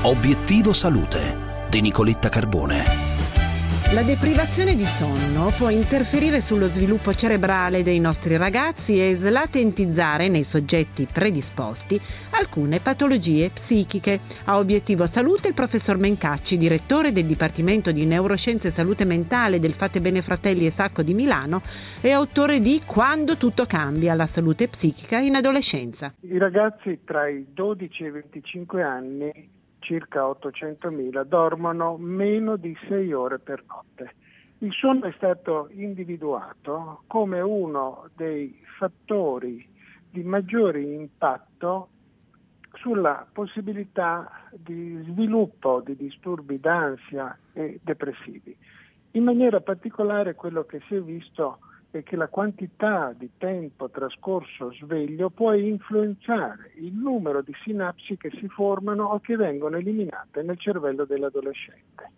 Obiettivo Salute di Nicoletta Carbone. La deprivazione di sonno può interferire sullo sviluppo cerebrale dei nostri ragazzi e slatentizzare nei soggetti predisposti alcune patologie psichiche. A Obiettivo Salute il professor Mencacci, direttore del Dipartimento di Neuroscienze e Salute Mentale del Fatebenefratelli Fratelli e Sacco di Milano e autore di Quando tutto cambia, la salute psichica in adolescenza. I ragazzi tra i 12 e i 25 anni, circa 800.000, dormono meno di 6 ore per notte. Il sonno è stato individuato come uno dei fattori di maggiore impatto sulla possibilità di sviluppo di disturbi d'ansia e depressivi. In maniera particolare quello che si è visto è che la quantità di tempo trascorso sveglio può influenzare il numero di sinapsi che si formano o che vengono eliminate nel cervello dell'adolescente.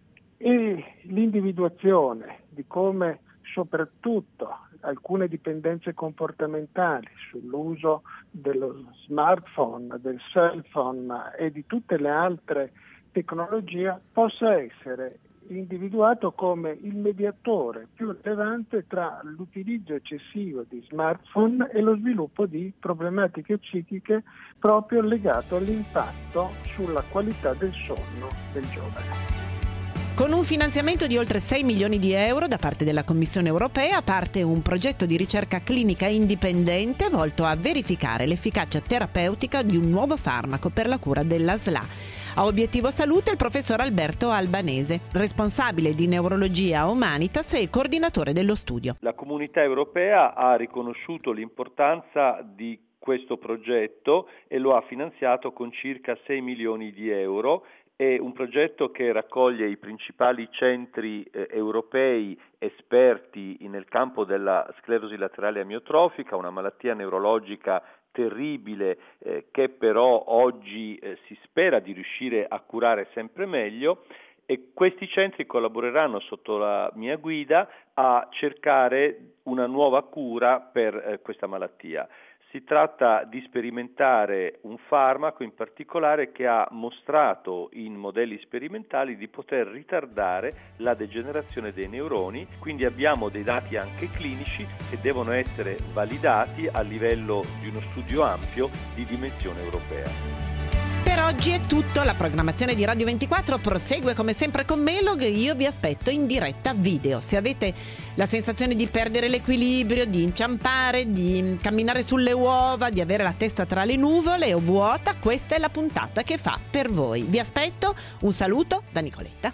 E l'individuazione di come soprattutto alcune dipendenze comportamentali sull'uso dello smartphone, del cell phone e di tutte le altre tecnologie possa essere individuato come il mediatore più rilevante tra l'utilizzo eccessivo di smartphone e lo sviluppo di problematiche psichiche proprio legato all'impatto sulla qualità del sonno del giovane. Con un finanziamento di oltre 6 milioni di euro da parte della Commissione europea parte un progetto di ricerca clinica indipendente volto a verificare l'efficacia terapeutica di un nuovo farmaco per la cura della SLA. A Obiettivo Salute il professor Alberto Albanese, responsabile di neurologia Humanitas e coordinatore dello studio. La Comunità europea ha riconosciuto l'importanza di questo progetto e lo ha finanziato con circa 6 milioni di euro. È un progetto che raccoglie i principali centri europei esperti nel campo della sclerosi laterale amiotrofica, una malattia neurologica terribile che però oggi si spera di riuscire a curare sempre meglio, e questi centri collaboreranno sotto la mia guida a cercare una nuova cura per questa malattia. Si tratta di sperimentare un farmaco in particolare che ha mostrato in modelli sperimentali di poter ritardare la degenerazione dei neuroni, quindi abbiamo dei dati anche clinici che devono essere validati a livello di uno studio ampio di dimensione europea. Per oggi è tutto, la programmazione di Radio 24 prosegue come sempre con Melog. Io vi aspetto in diretta video. Se avete la sensazione di perdere l'equilibrio, di inciampare, di camminare sulle uova, di avere la testa tra le nuvole o vuota, questa è la puntata che fa per voi. Vi aspetto, un saluto da Nicoletta.